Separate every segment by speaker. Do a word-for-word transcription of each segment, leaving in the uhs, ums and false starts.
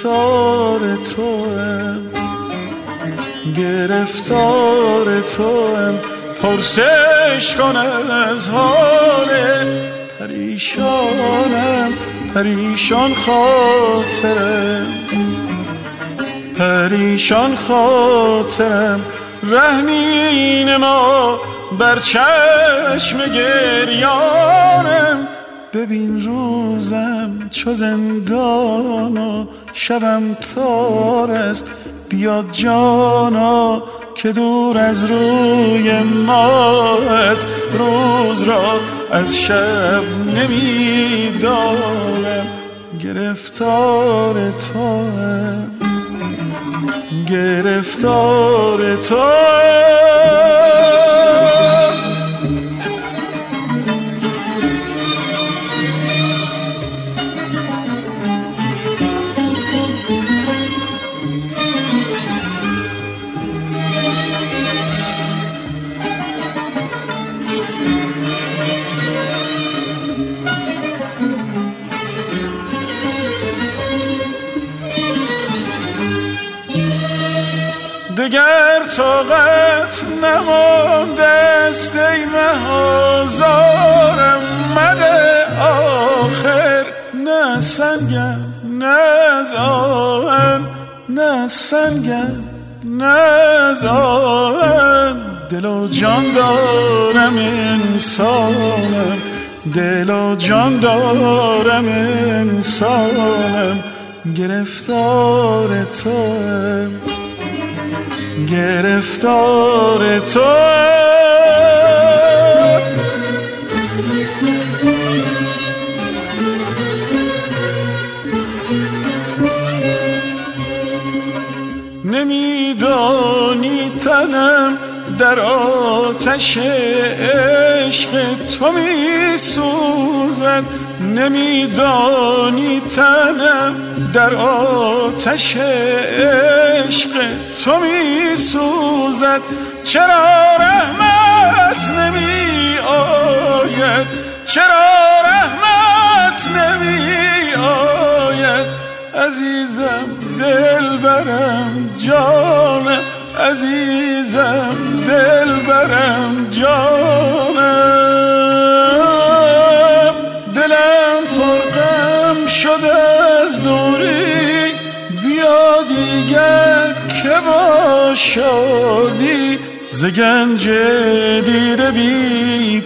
Speaker 1: گرفتار توام، گرفتار توام. پرسش کن از حال پریشانم، پریشان خاطرم، پریشان خاطرم. رحمین ما بر چشم گریانم. ببین روزم چو زندان و شبم تار است. بیاد جانا که دور از روی ماهت روز را از شب نمیدانم. گرفتار توام، گرفتار توام. دگر طاقت نمانده است ای مهازارم. مده آخر نه سنگم نه زآهن، نه سنگم نه زآهن. دل و جان دارم انسانم، دل و جان دارم انسانم. گرفتار توام، گرفتار توام. نمیدانی تنم در آتش عشق تو می سوزد. نمیدانی تنم در آتش عشق تو می سوزد. چرا رحمت نمی آید، چرا رحمت نمی آید. عزیزم دلبرم جانم، عزیزم دلبرم جانم. دلم پرغم شده از دوری، بیا دیگر که با شادی ز گنج دیده بی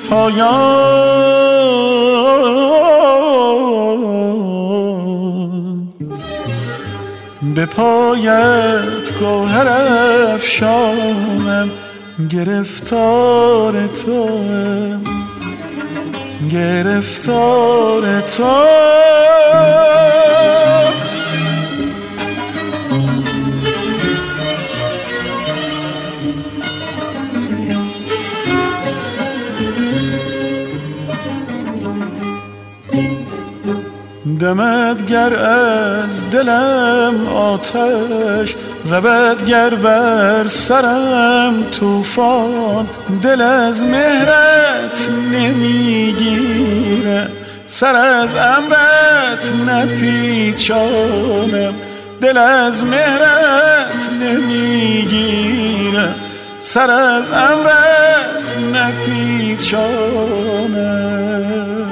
Speaker 1: پایان. به پایت گوهر افشانم. گرفتار توام، گرفتار توام. دمد گر از دلم آتش، رود گر بر سرم طوفان. دل از مهرت نمیگیره، سر از امرت نپیچانم. دل از مهرت نمیگیره، سر از امرت نپیچانم.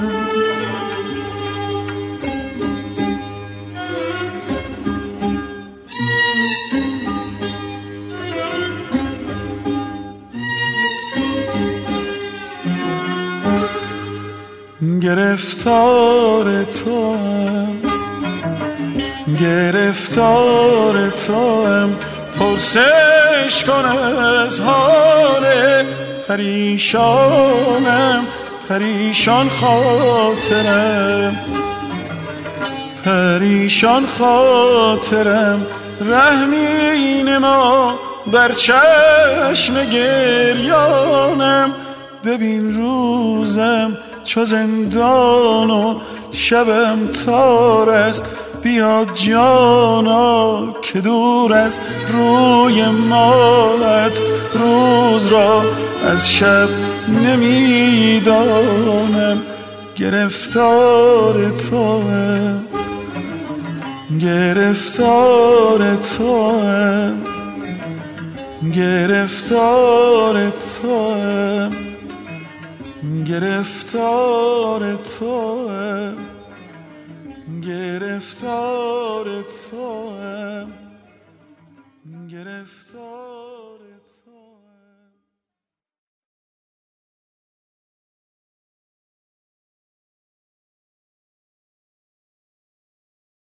Speaker 1: گرفتار توام، گرفتار توام. پرسش کن از حال پریشانم، پریشان خاطرم، پریشان خاطرم. رحمین ما بر چشم گریانم. ببین روزم چو زندان و شبم تار است. بیاد جانا که دور از روی ماهت روز را از شب نمیدانم. گرفتار توام، گرفتار توام، گرفتار توام، گرفتار توام، گرفتار توام، گرفتار